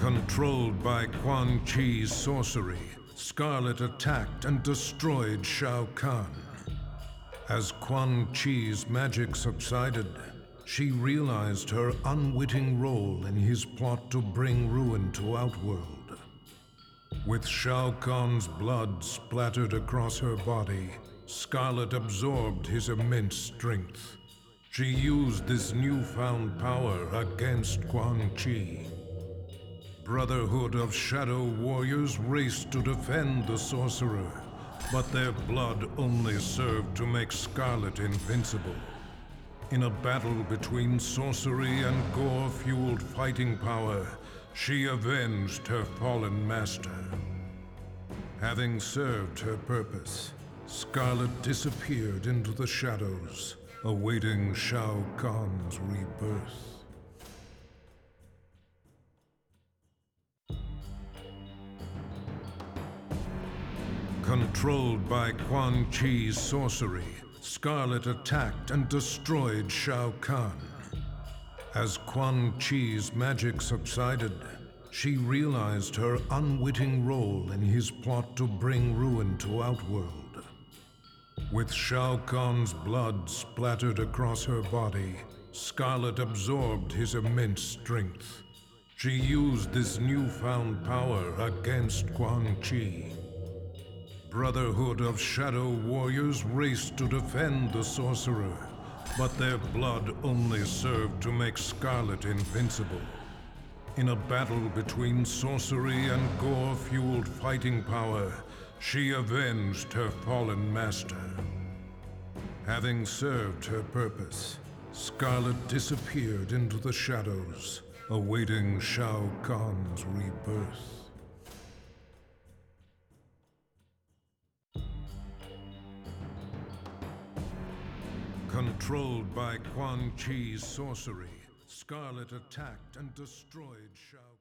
Controlled by Quan Chi's sorcery, Scarlet attacked and destroyed Shao Kahn. As Quan Chi's magic subsided, she realized her unwitting role in his plot to bring ruin to Outworld. With Shao Kahn's blood splattered across her body, Scarlet absorbed his immense strength. She used this newfound power against Quan Chi. Brotherhood of Shadow Warriors raced to defend the sorcerer, but their blood only served to make Scarlet invincible. In a battle between sorcery and gore-fueled fighting power, she avenged her fallen master. Having served her purpose, Scarlet disappeared into the shadows, awaiting Shao Kahn's rebirth. Controlled by Quan Chi's sorcery, Scarlet attacked and destroyed Shao Kahn. As Quan Chi's magic subsided, she realized her unwitting role in his plot to bring ruin to Outworld. With Shao Kahn's blood splattered across her body, Scarlet absorbed his immense strength. She used this newfound power against Quan Chi. Brotherhood of Shadow Warriors raced to defend the sorcerer, but their blood only served to make Scarlet invincible. In a battle between sorcery and gore-fueled fighting power, she avenged her fallen master. Having served her purpose, Scarlet disappeared into the shadows, awaiting Shao Kahn's rebirth. Controlled by Quan Chi's sorcery, Scarlet attacked and destroyed Shao